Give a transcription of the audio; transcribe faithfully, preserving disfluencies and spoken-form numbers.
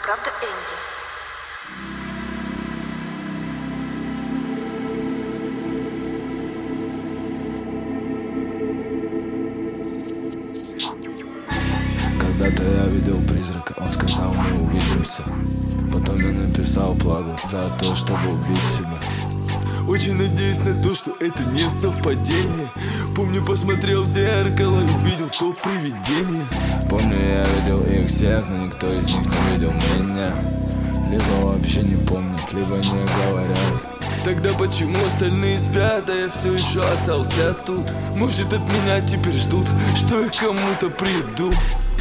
правда, Энди? Когда-то я видел призрака, он сказал, мы увидимся. Потом я написал плагу за то, чтобы убить себя. Очень надеюсь на то, что это не совпадение. Помню, посмотрел в зеркало и увидел то привидение. Помню, я видел их всех, но никто из них не видел меня. Либо вообще не помнят, либо не говорят. Тогда почему остальные спят, а я все еще остался тут? Может, от меня теперь ждут, что я к кому-то приду?